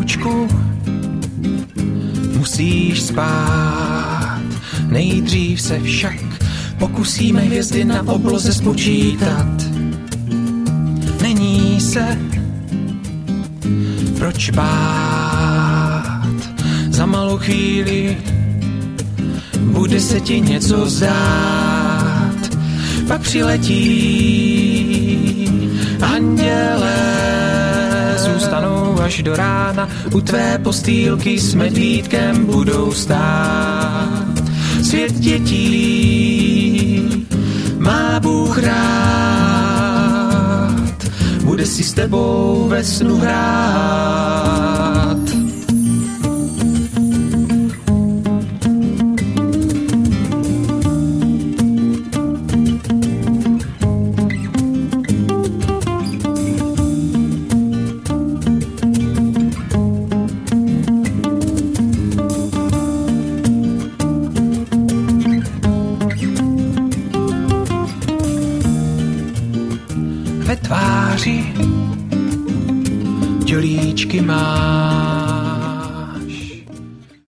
holčičku, musíš spát. Nejdřív se však pokusíme hvězdy na obloze spočítat. Není se proč bát, za malou chvíli bude se ti něco zdát. Pak přiletí andělé, zůstanou až do rána, u tvé postýlky s medvídkem budou stát. Svět dětí má Bůh rád, bude si s tebou ve snu hrát. Ve tváři dělíčky má,